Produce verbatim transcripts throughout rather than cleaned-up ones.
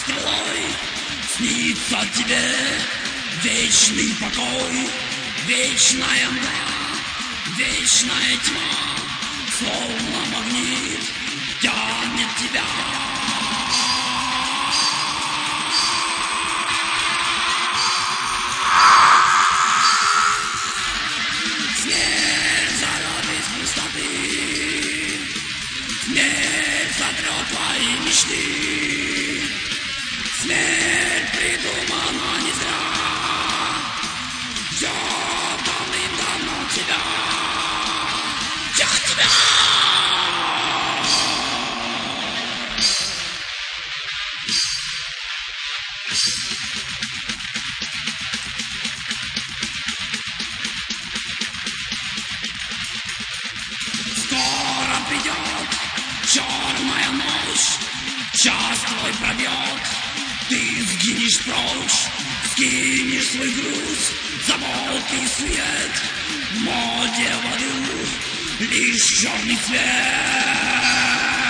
стрелой снится тебе вечный покой, вечная мгла, вечная тьма, словно магнит тянет тебя. Смерть зовет из пустоты, смерть сотрет твои мечты. Смерть придумана не зря, ждет давным-давно тебя, ждет тебя. Скоро придет черная ночь, час твой пробьет, ты сгинешь прочь, скинешь свой груз, забот и свет, в моде воды лишь черный цвет.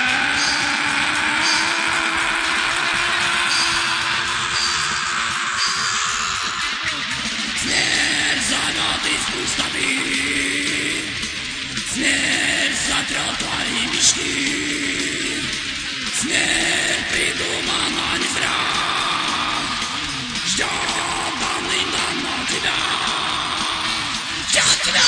Смерть зовет из пустоты, смерть сотрет твои мечты. Смерть придумана не зря, ждет давным-давно тебя, ждет тебя.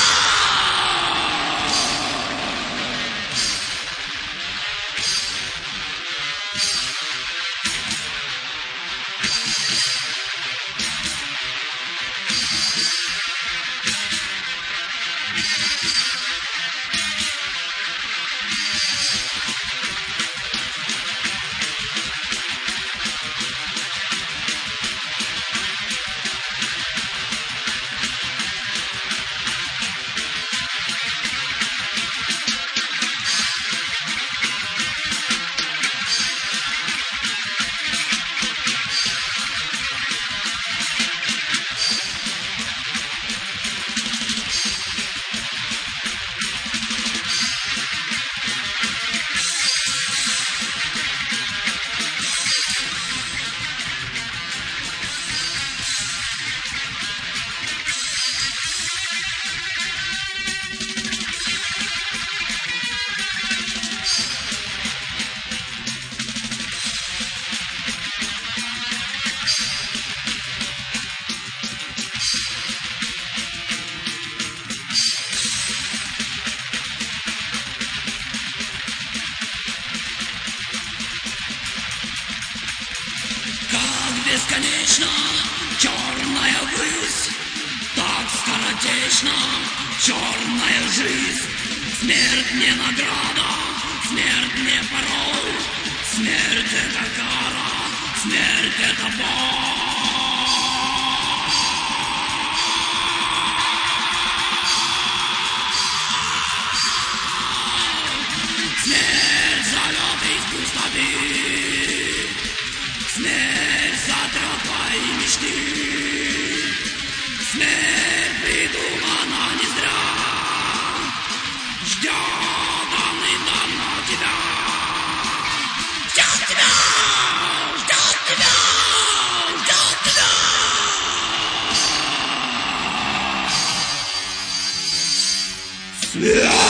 Бесконечно черная высь, так скоротечно черная жизнь. Смерть не награда, смерть не пароль, смерть это кара, смерть это боль. Смерть зовет из пустоты, смерть сотрет твои мечты. Смерть придумана не зря, ждет давным-давно тебя, ждет тебя, ждет тебя, ждет тебя. Смерть!